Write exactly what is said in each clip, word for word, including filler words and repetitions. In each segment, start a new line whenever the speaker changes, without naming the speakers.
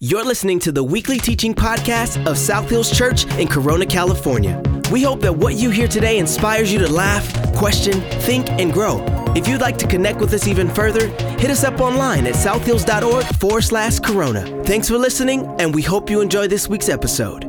You're listening to the weekly teaching podcast of South Hills Church in Corona, California. We hope that what you hear today inspires you to laugh, question, think, and grow. If you'd like to connect with us even further, hit us up online at southhills.org forward slash Corona. Thanks for listening, and we hope you enjoy this week's episode.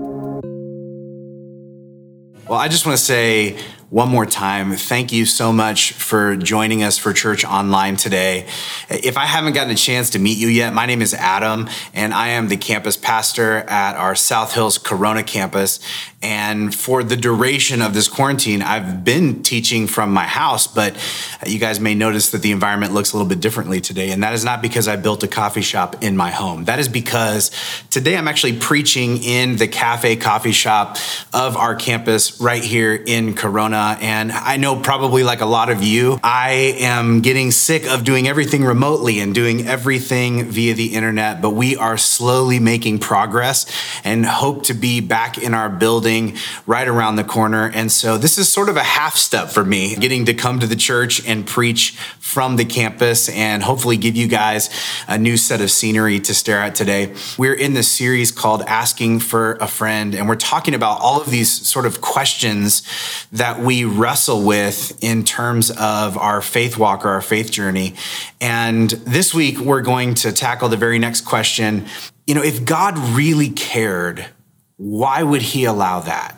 Well, I just want to say one more time, thank you so much for joining us for church online today. If I haven't gotten a chance to meet you yet, my name is Adam, and I am the campus pastor at our South Hills Corona campus. And for the duration of this quarantine, I've been teaching from my house, but you guys may notice that the environment looks a little bit differently today. And that is not because I built a coffee shop in my home. That is because today I'm actually preaching in the cafe coffee shop of our campus right here in Corona. And I know probably like a lot of you, I am getting sick of doing everything remotely and doing everything via the internet, but we are slowly making progress and hope to be back in our building right around the corner. And so this is sort of a half step for me, getting to come to the church and preach from the campus and hopefully give you guys a new set of scenery to stare at today. We're in this series called Asking for a Friend, and we're talking about all of these sort of questions that we wrestle with in terms of our faith walk or our faith journey. And this week, we're going to tackle the very next question. You know, if God really cared, why would he allow that?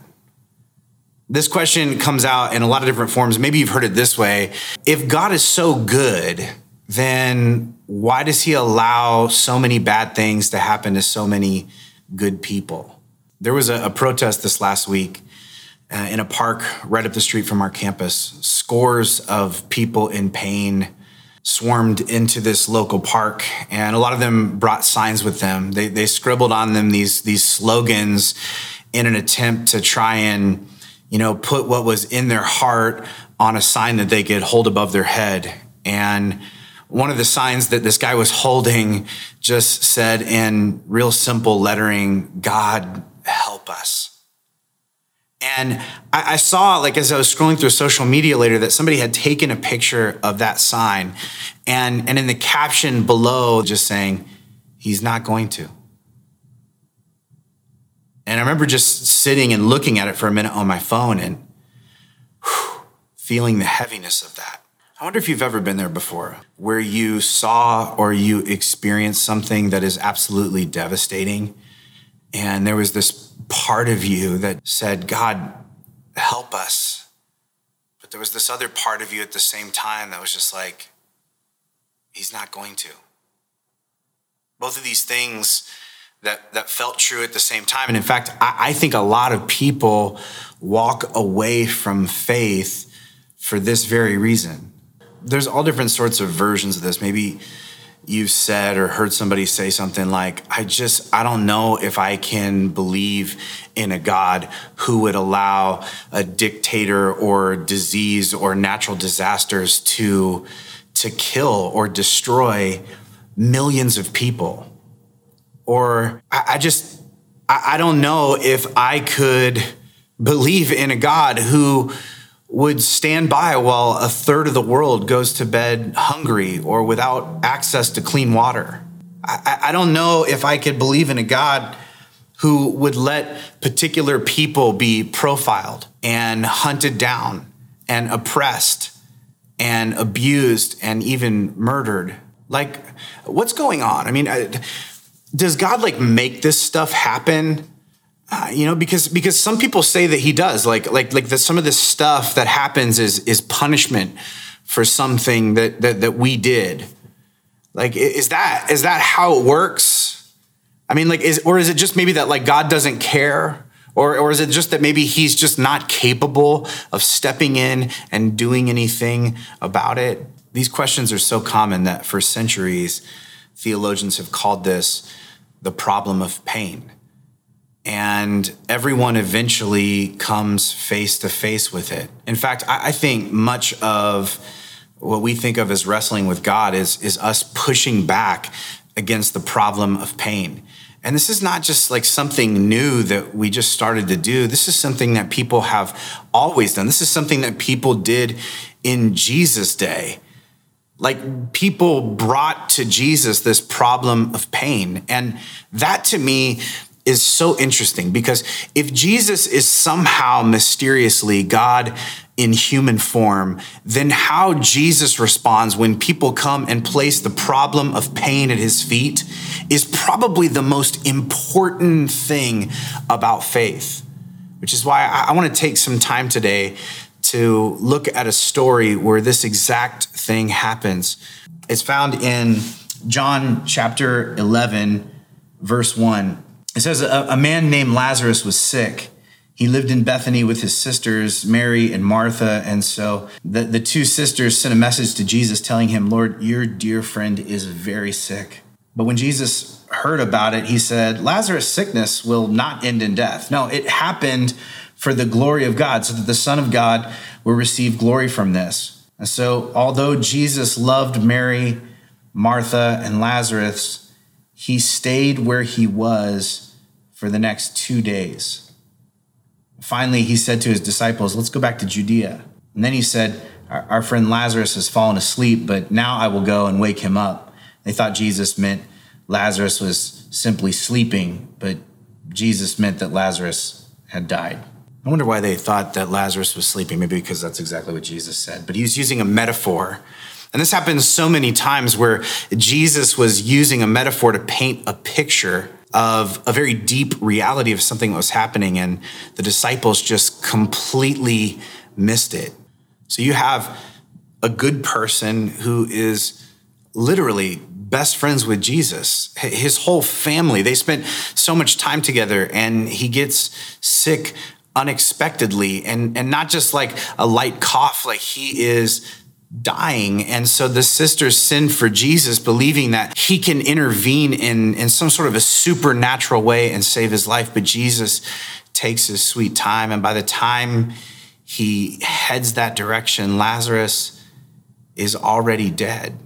This question comes out in a lot of different forms. Maybe you've heard it this way. If God is so good, then why does he allow so many bad things to happen to so many good people? There was a, a protest this last week uh, in a park right up the street from our campus. Scores of people in pain swarmed into this local park, and a lot of them brought signs with them. They they scribbled on them these these slogans in an attempt to try and, you know, put what was in their heart on a sign that they could hold above their head. And one of the signs that this guy was holding just said in real simple lettering, "God help us." And I, I saw, like, as I was scrolling through social media later, that somebody had taken a picture of that sign and, and in the caption below just saying, "He's not going to." And I remember just sitting and looking at it for a minute on my phone and whew, feeling the heaviness of that. I wonder if you've ever been there before, where you saw or you experienced something that is absolutely devastating, and there was this part of you that said, "God, help us." But there was this other part of you at the same time that was just like, "He's not going to." Both of these things that, that felt true at the same time. And in fact, I, I think a lot of people walk away from faith for this very reason. There's all different sorts of versions of this. Maybe you've said or heard somebody say something like, I just, I don't know if I can believe in a God who would allow a dictator or disease or natural disasters to, to kill or destroy millions of people. Or I, I just, I, I don't know if I could believe in a God who would stand by while a third of the world goes to bed hungry or without access to clean water. I, I don't know if I could believe in a God who would let particular people be profiled and hunted down and oppressed and abused and even murdered. Like, what's going on? I mean, does God like make this stuff happen? Uh, you know, because because some people say that he does, like like like that some of this stuff that happens is is punishment for something that that that we did. Like, is that is that how it works? I mean, like, is or is it just maybe that like God doesn't care, or or is it just that maybe he's just not capable of stepping in and doing anything about it? These questions are so common that for centuries, theologians have called this the problem of pain. And everyone eventually comes face to face with it. In fact, I think much of what we think of as wrestling with God is, is us pushing back against the problem of pain. And this is not just like something new that we just started to do. This is something that people have always done. This is something that people did in Jesus' day. Like people brought to Jesus this problem of pain. And that to me is so interesting because if Jesus is somehow mysteriously God in human form, then how Jesus responds when people come and place the problem of pain at his feet is probably the most important thing about faith, which is why I, I want to take some time today to look at a story where this exact thing happens. It's found in John chapter eleven, verse one. It says, a, a man named Lazarus was sick. He lived in Bethany with his sisters, Mary and Martha. And so the, the two sisters sent a message to Jesus telling him, Lord, your dear friend is very sick. But when Jesus heard about it, he said, Lazarus' sickness will not end in death. No, it happened for the glory of God, so that the Son of God will receive glory from this. And so although Jesus loved Mary, Martha, and Lazarus, he stayed where he was for the next two days. Finally, he said to his disciples, let's go back to Judea. And then he said, our, our friend Lazarus has fallen asleep, but now I will go and wake him up. They thought Jesus meant Lazarus was simply sleeping, but Jesus meant that Lazarus had died. I wonder why they thought that Lazarus was sleeping, maybe because that's exactly what Jesus said. But he was using a metaphor. And this happens so many times where Jesus was using a metaphor to paint a picture of a very deep reality of something that was happening, and the disciples just completely missed it. So you have a good person who is literally best friends with Jesus. His whole family, they spent so much time together, and he gets sick unexpectedly, and, and not just like a light cough, like he is dying. And so the sisters send for Jesus, believing that he can intervene in, in some sort of a supernatural way and save his life. But Jesus takes his sweet time. And by the time he heads that direction, Lazarus is already dead.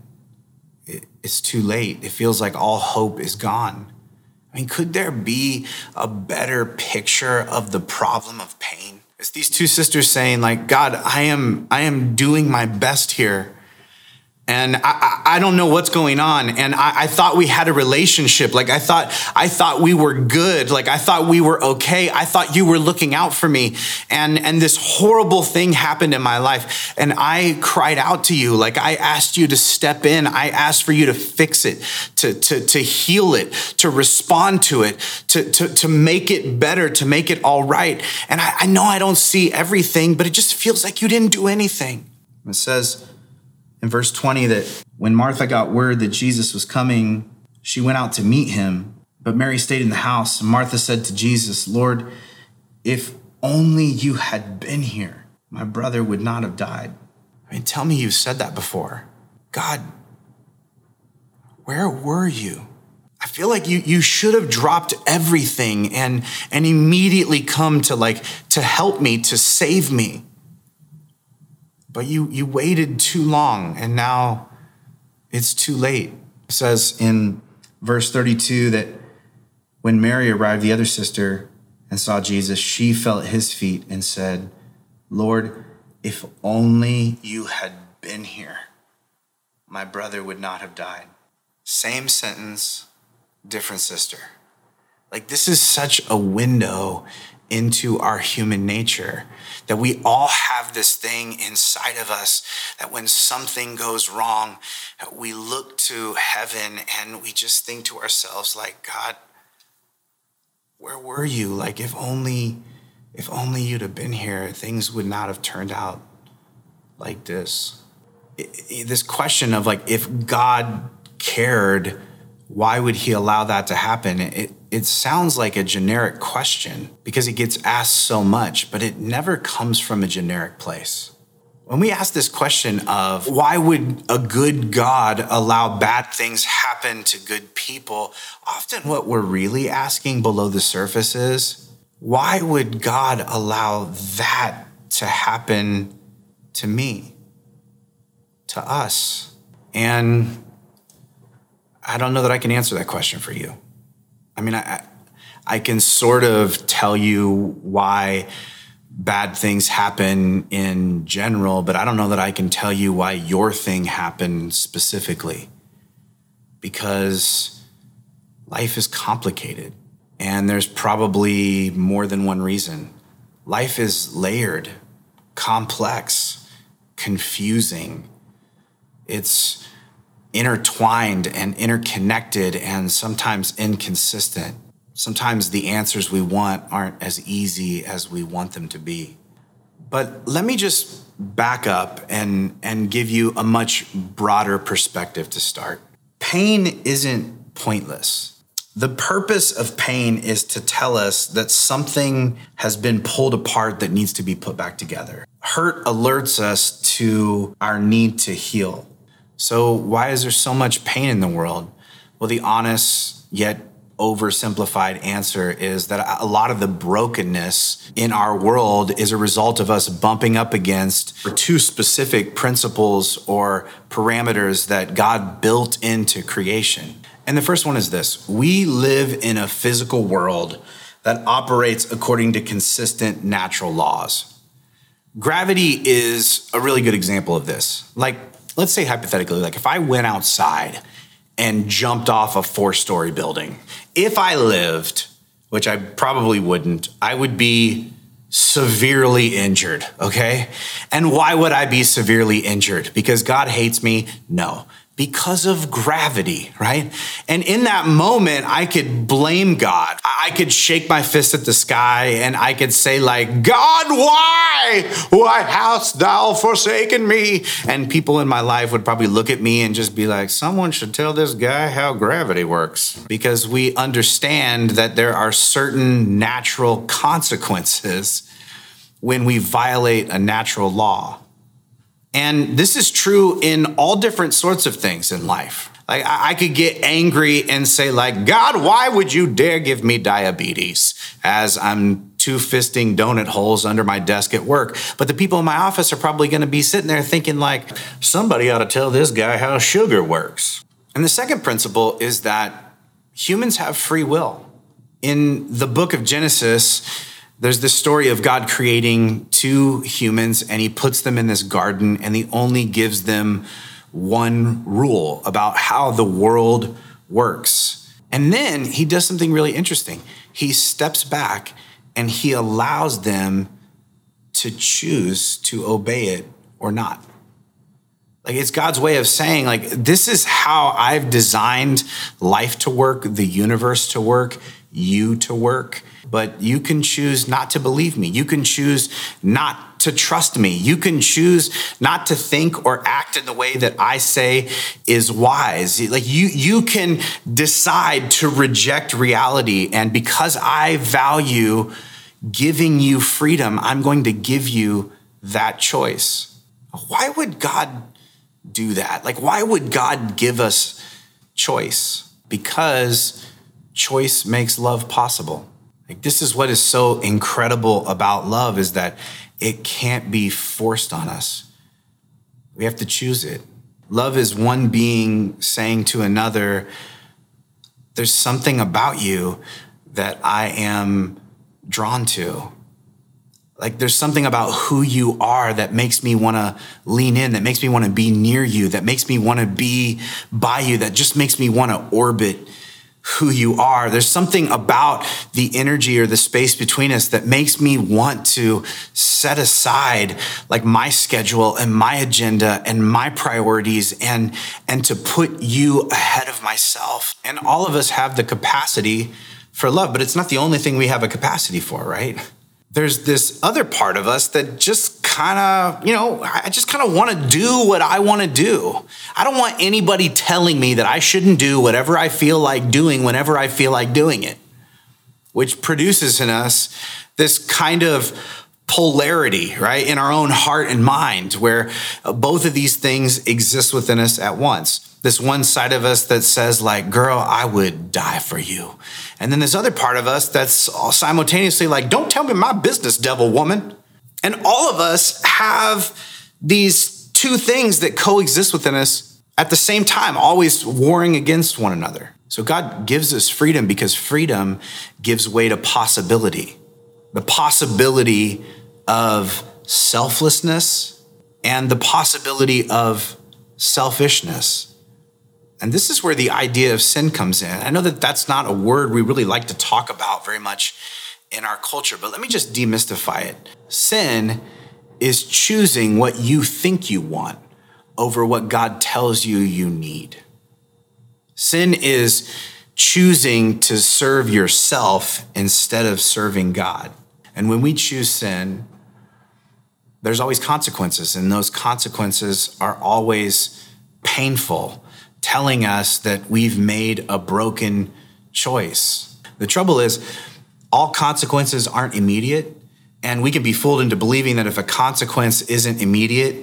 It, it's too late. It feels like all hope is gone. I mean, could there be a better picture of the problem of pain? It's these two sisters saying, like, God, I am, I am doing my best here. And I, I, I don't know what's going on. And I, I thought we had a relationship. Like I thought, I thought we were good. Like I thought we were okay. I thought you were looking out for me. And, and this horrible thing happened in my life. And I cried out to you. Like I asked you to step in. I asked for you to fix it, to, to, to heal it, to respond to it, to, to, to make it better, to make it all right. And I, I know I don't see everything, but it just feels like you didn't do anything. It says in verse twenty that when Martha got word that Jesus was coming, she went out to meet him, but Mary stayed in the house. And Martha said to Jesus, Lord, if only you had been here, my brother would not have died. I mean, tell me you've said that before. God, where were you? I feel like you, you should have dropped everything and, and immediately come to like, to help me, to save me. But you, you waited too long, and now it's too late. It says in verse thirty-two that when Mary arrived, the other sister, and saw Jesus, she fell at his feet and said, Lord, if only you had been here, my brother would not have died. Same sentence, different sister. Like this is such a window into our human nature, that we all have this thing inside of us that when something goes wrong, we look to heaven and we just think to ourselves like, God, where were you? Like if only, if only you'd have been here, things would not have turned out like this. It, it, this question of like, if God cared, why would he allow that to happen? It, it sounds like a generic question because it gets asked so much, but it never comes from a generic place. When we ask this question of why would a good God allow bad things happen to good people, often what we're really asking below the surface is, why would God allow that to happen to me, to us? And I don't know that I can answer that question for you. I mean, I, I can sort of tell you why bad things happen in general, but I don't know that I can tell you why your thing happened specifically, because life is complicated and there's probably more than one reason. Life is layered, complex, confusing. It's intertwined and interconnected and sometimes inconsistent. Sometimes the answers we want aren't as easy as we want them to be. But let me just back up and, and give you a much broader perspective to start. Pain isn't pointless. The purpose of pain is to tell us that something has been pulled apart that needs to be put back together. Hurt alerts us to our need to heal. So why is there so much pain in the world? Well, the honest yet oversimplified answer is that a lot of the brokenness in our world is a result of us bumping up against two specific principles or parameters that God built into creation. And the first one is this: we live in a physical world that operates according to consistent natural laws. Gravity is a really good example of this. Like, let's say hypothetically, like if I went outside and jumped off a four-story building, if I lived, which I probably wouldn't, I would be severely injured, okay? And why would I be severely injured? Because God hates me? No. Because of gravity, right? And in that moment, I could blame God. I could shake my fist at the sky and I could say like, God, why? Why hast thou forsaken me? And people in my life would probably look at me and just be like, someone should tell this guy how gravity works. Because we understand that there are certain natural consequences when we violate a natural law. And this is true in all different sorts of things in life. Like I could get angry and say like, God, why would you dare give me diabetes as I'm two-fisting donut holes under my desk at work? But the people in my office are probably going to be sitting there thinking like, somebody ought to tell this guy how sugar works. And the second principle is that humans have free will. In the book of Genesis, there's this story of God creating two humans and he puts them in this garden and he only gives them one rule about how the world works. And then he does something really interesting. He steps back and he allows them to choose to obey it or not. Like it's God's way of saying like, this is how I've designed life to work, the universe to work, you to work. But you can choose not to believe me. You can choose not to trust me. You can choose not to think or act in the way that I say is wise. Like you, you can decide to reject reality. And because I value giving you freedom, I'm going to give you that choice. Why would God do that? Like, why would God give us choice? Because choice makes love possible. Like this is what is so incredible about love is that it can't be forced on us. We have to choose it. Love is one being saying to another, there's something about you that I am drawn to. Like there's something about who you are that makes me want to lean in, that makes me want to be near you, that makes me want to be by you, that just makes me want to orbit who you are. There's something about the energy or the space between us that makes me want to set aside like my schedule and my agenda and my priorities and, and to put you ahead of myself. And all of us have the capacity for love, but it's not the only thing we have a capacity for, right? There's this other part of us that just kind of, you know, I just kind of want to do what I want to do. I don't want anybody telling me that I shouldn't do whatever I feel like doing whenever I feel like doing it, which produces in us this kind of polarity, right, in our own heart and mind, where both of these things exist within us at once. This one side of us that says like, girl, I would die for you. And then this other part of us that's simultaneously like, don't tell me my business, devil woman. And all of us have these two things that coexist within us at the same time, always warring against one another. So God gives us freedom because freedom gives way to possibility. The possibility of selflessness and the possibility of selfishness. And this is where the idea of sin comes in. I know that that's not a word we really like to talk about very much in our culture, but let me just demystify it. Sin is choosing what you think you want over what God tells you you need. Sin is choosing to serve yourself instead of serving God. And when we choose sin, there's always consequences, and those consequences are always painful, telling us that we've made a broken choice. The trouble is, all consequences aren't immediate, and we can be fooled into believing that if a consequence isn't immediate,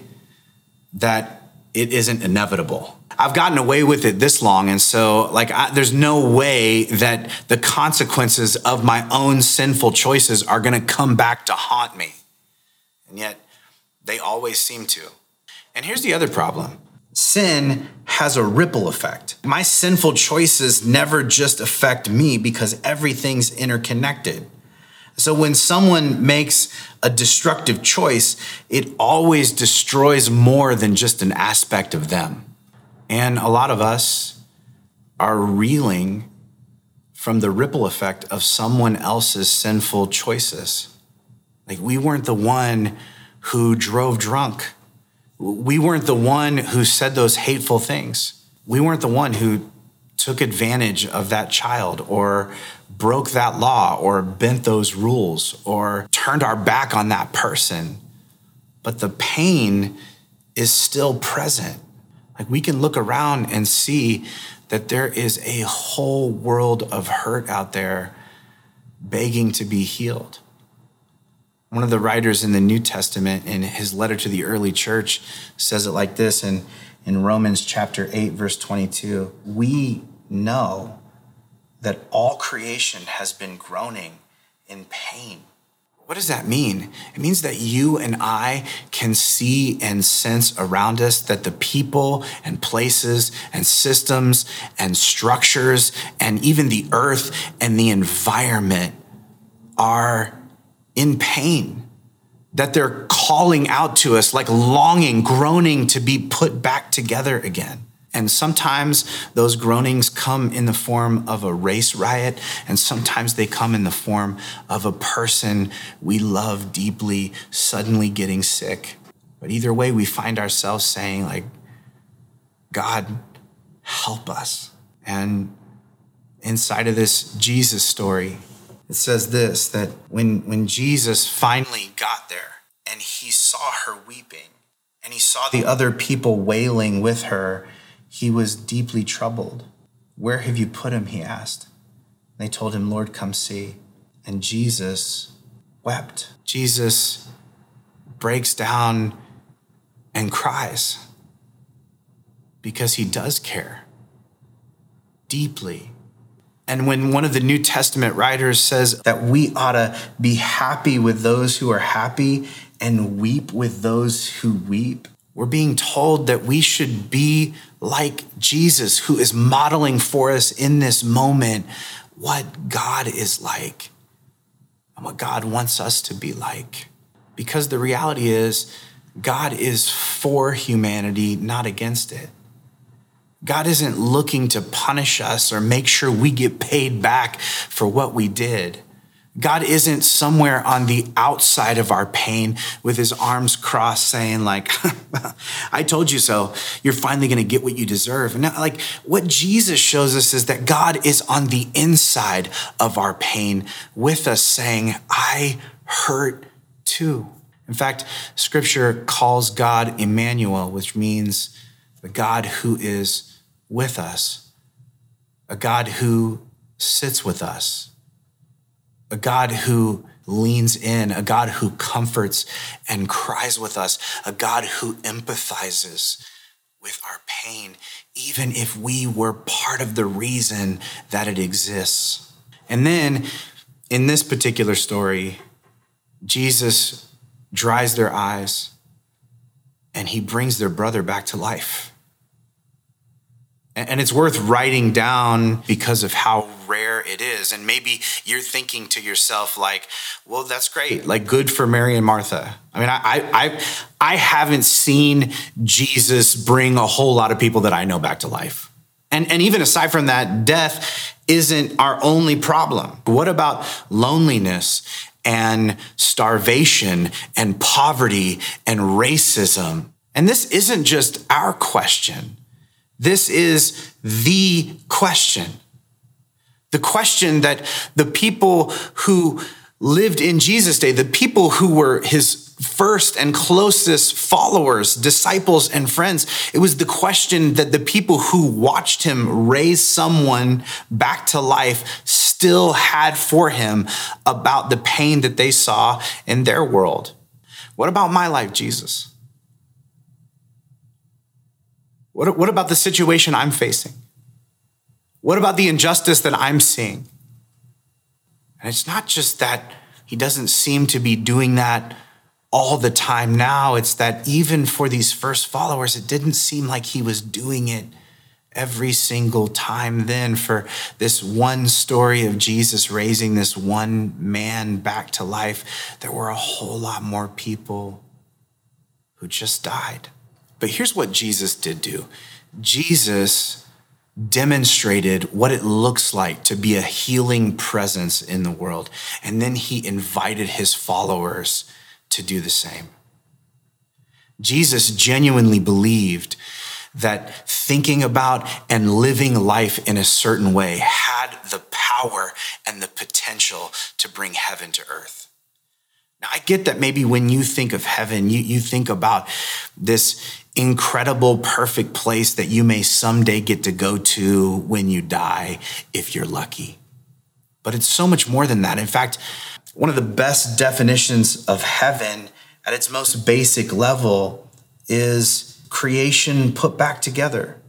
that it isn't inevitable. I've gotten away with it this long, and so like I, there's no way that the consequences of my own sinful choices are going to come back to haunt me. And yet, they always seem to. And here's the other problem. Sin has a ripple effect. My sinful choices never just affect me because everything's interconnected. So when someone makes a destructive choice, it always destroys more than just an aspect of them. And a lot of us are reeling from the ripple effect of someone else's sinful choices. Like, we weren't the one who drove drunk. We weren't the one who said those hateful things. We weren't the one who took advantage of that child or broke that law or bent those rules or turned our back on that person. But the pain is still present. Like, we can look around and see that there is a whole world of hurt out there begging to be healed. One of the writers in the New Testament, in his letter to the early church, says it like this in, in Romans chapter eight, verse twenty-two. We know that all creation has been groaning in pain. What does that mean? It means that you and I can see and sense around us that the people and places and systems and structures and even the earth and the environment are in pain, that they're calling out to us like longing, groaning to be put back together again. And sometimes those groanings come in the form of a race riot, and sometimes they come in the form of a person we love deeply suddenly getting sick. But either way, we find ourselves saying, like, God, help us. And inside of this Jesus story, it says this, that when, when Jesus finally got there and he saw her weeping and he saw the other people wailing with her, he was deeply troubled. Where have you put him? He asked. They told him, Lord, come see. And Jesus wept. Jesus breaks down and cries because he does care deeply. And when one of the New Testament writers says that we ought to be happy with those who are happy and weep with those who weep, we're being told that we should be like Jesus, who is modeling for us in this moment what God is like and what God wants us to be like. Because the reality is, God is for humanity, not against it. God isn't looking to punish us or make sure we get paid back for what we did. God isn't somewhere on the outside of our pain with his arms crossed saying like, I told you so. You're finally going to get what you deserve. And now, like, what Jesus shows us is that God is on the inside of our pain with us saying, I hurt too. In fact, scripture calls God Emmanuel, which means the God who is with us, a God who sits with us, a God who leans in, a God who comforts and cries with us, a God who empathizes with our pain, even if we were part of the reason that it exists. And then in this particular story, Jesus dries their eyes and he brings their brother back to life. And it's worth writing down because of how rare it is. And maybe you're thinking to yourself like, well, that's great. Like, good for Mary and Martha. I mean, I, I, I haven't seen Jesus bring a whole lot of people that I know back to life. And, and even aside from that, death isn't our only problem. What about loneliness and starvation and poverty and racism? And this isn't just our question. This is the question. The question that the people who lived in Jesus' day, the people who were his first and closest followers, disciples and friends, it was the question that the people who watched him raise someone back to life still had for him about the pain that they saw in their world. What about my life, Jesus? What, what about the situation I'm facing? What about the injustice that I'm seeing? And it's not just that he doesn't seem to be doing that all the time now. It's that even for these first followers, it didn't seem like he was doing it every single time then. For this one story of Jesus raising this one man back to life, there were a whole lot more people who just died. But here's what Jesus did do. Jesus demonstrated what it looks like to be a healing presence in the world. And then he invited his followers to do the same. Jesus genuinely believed that thinking about and living life in a certain way had the power and the potential to bring heaven to earth. Now, I get that maybe when you think of heaven, you, you think about this incredible, perfect place that you may someday get to go to when you die, if you're lucky. But it's so much more than that. In fact, one of the best definitions of heaven at its most basic level is creation put back together,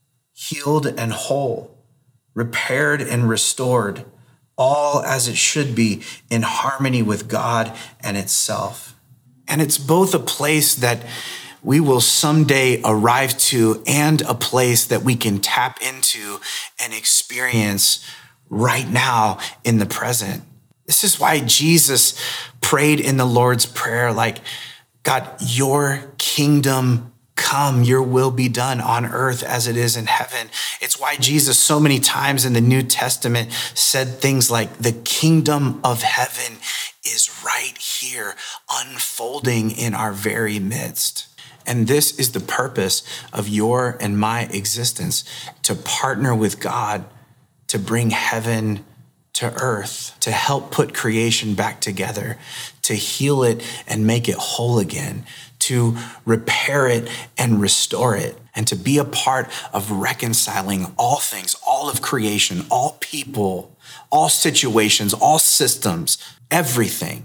healed and whole, repaired and restored, all as it should be in harmony with God and itself. And it's both a place that we will someday arrive to and a place that we can tap into and experience right now in the present. This is why Jesus prayed in the Lord's Prayer, like, God, your kingdom come, your will be done on earth as it is in heaven. It's why Jesus so many times in the New Testament said things like, the kingdom of heaven is right here, unfolding in our very midst. And this is the purpose of your and my existence, to partner with God, to bring heaven to earth, to help put creation back together, to heal it and make it whole again, to repair it and restore it, and to be a part of reconciling all things, all of creation, all people, all situations, all systems, everything,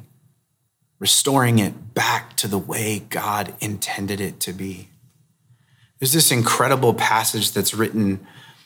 restoring it back to the way God intended it to be. There's this incredible passage that's written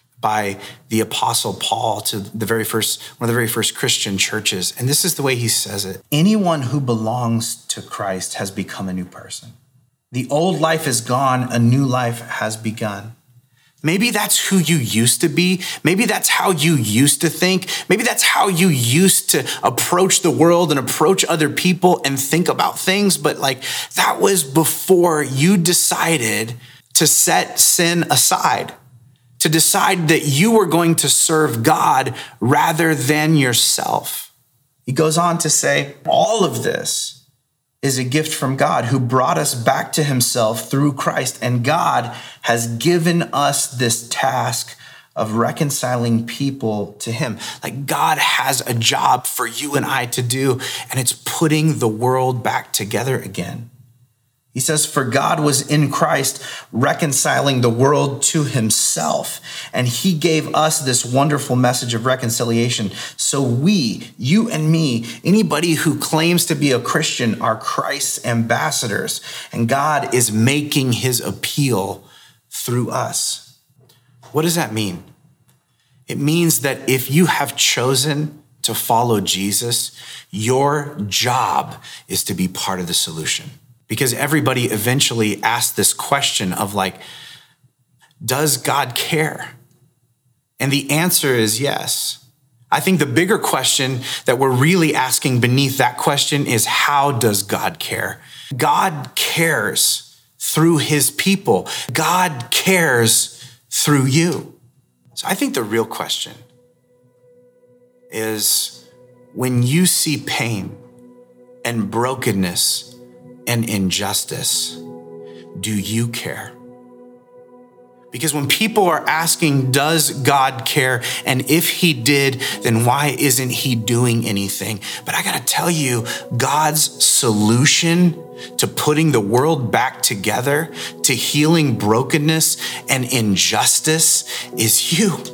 by the Apostle Paul to the very first, one of the very first Christian churches. And this is the way he says it. Anyone who belongs to Christ has become a new person. The old life is gone, a new life has begun. Maybe that's who you used to be. Maybe that's how you used to think. Maybe that's how you used to approach the world and approach other people and think about things. But like, that was before you decided to set sin aside, to decide that you were going to serve God rather than yourself. He goes on to say, all of this is a gift from God, who brought us back to himself through Christ. And God has given us this task of reconciling people to him. Like, God has a job for you and I to do, and it's putting the world back together again. He says, for God was in Christ reconciling the world to himself, and he gave us this wonderful message of reconciliation. So we, you and me, anybody who claims to be a Christian, are Christ's ambassadors, and God is making his appeal through us. What does that mean? It means that if you have chosen to follow Jesus, your job is to be part of the solution. Because everybody eventually asks this question of like, does God care? And the answer is yes. I think the bigger question that we're really asking beneath that question is, how does God care? God cares through his people. God cares through you. So I think the real question is, when you see pain and brokenness and injustice, do you care? Because when people are asking, does God care? And if he did, then why isn't he doing anything? But I gotta tell you, God's solution to putting the world back together, to healing brokenness and injustice, is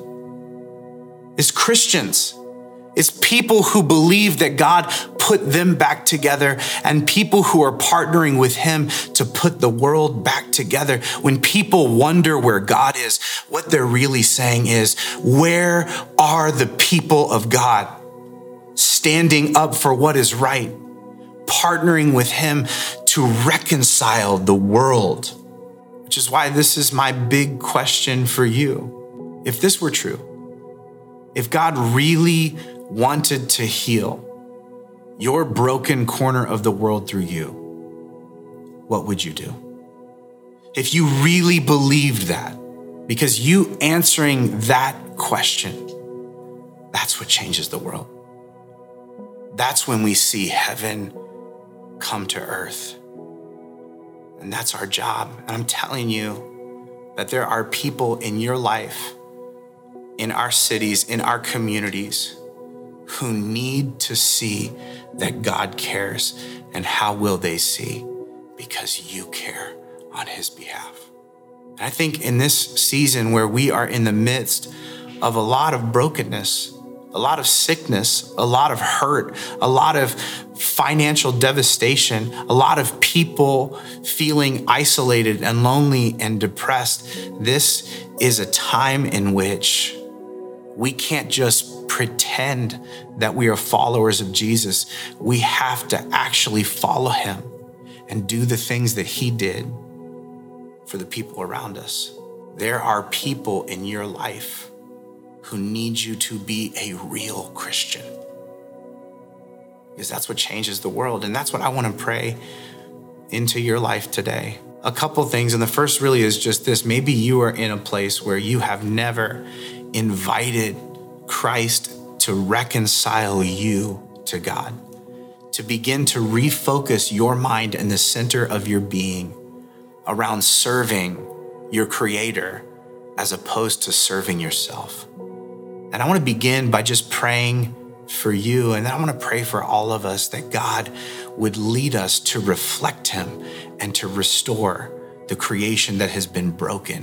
you. Is Christians. It's people who believe that God put them back together, and people who are partnering with him to put the world back together. When people wonder where God is, what they're really saying is, where are the people of God standing up for what is right, partnering with him to reconcile the world? Which is why this is my big question for you. If this were true, if God really wanted to heal your broken corner of the world through you, what would you do? If you really believed that, because you answering that question, that's what changes the world. That's when we see heaven come to earth. And that's our job. And I'm telling you that there are people in your life, in our cities, in our communities, who need to see that God cares. And how will they see? Because you care on his behalf. And I think in this season where we are in the midst of a lot of brokenness, a lot of sickness, a lot of hurt, a lot of financial devastation, a lot of people feeling isolated and lonely and depressed, this is a time in which we can't just pretend that we are followers of Jesus. We have to actually follow him and do the things that he did for the people around us. There are people in your life who need you to be a real Christian, because that's what changes the world. And that's what I want to pray into your life today. A couple things. And the first really is just this. Maybe you are in a place where you have never invited Christ to reconcile you to God, to begin to refocus your mind and the center of your being around serving your Creator as opposed to serving yourself. And I want to begin by just praying for you. And I want to pray for all of us that God would lead us to reflect him and to restore the creation that has been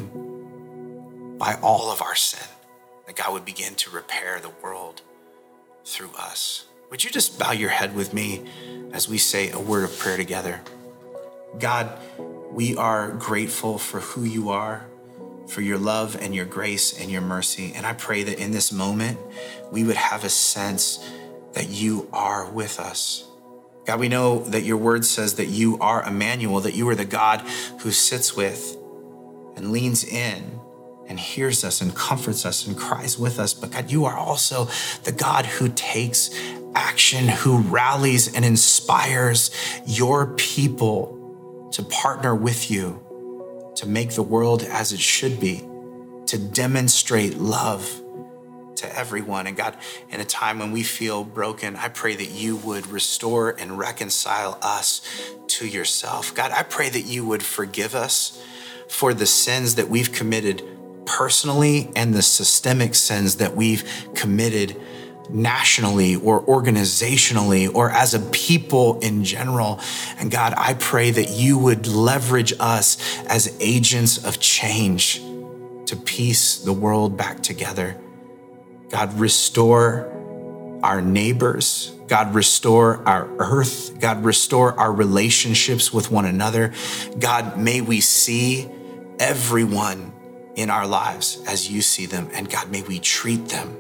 broken by all of our sin. That God would begin to repair the world through us. Would you just bow your head with me as we say a word of prayer together? God, we are grateful for who you are, for your love and your grace and your mercy. And I pray that in this moment, we would have a sense that you are with us. God, we know that your word says that you are Emmanuel, that you are the God who sits with and leans in and hears us and comforts us and cries with us. But God, you are also the God who takes action, who rallies and inspires your people to partner with you, to make the world as it should be, to demonstrate love to everyone. And God, in a time when we feel broken, I pray that you would restore and reconcile us to yourself. God, I pray that you would forgive us for the sins that we've committed personally and the systemic sins that we've committed nationally or organizationally or as a people in general. And God, I pray that you would leverage us as agents of change to piece the world back together. God, restore our neighbors. God, restore our earth. God, restore our relationships with one another. God, may we see everyone in our lives as you see them. And God, may we treat them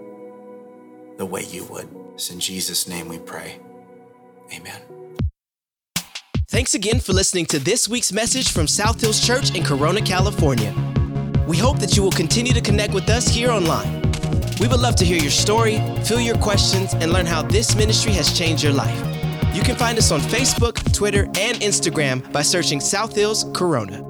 the way you would. It's in Jesus' name we pray. Amen.
Thanks again for listening to this week's message from South Hills Church in Corona, California. We hope that you will continue to connect with us here online. We would love to hear your story, fill your questions, and learn how this ministry has changed your life. You can find us on Facebook, Twitter, and Instagram by searching South Hills Corona.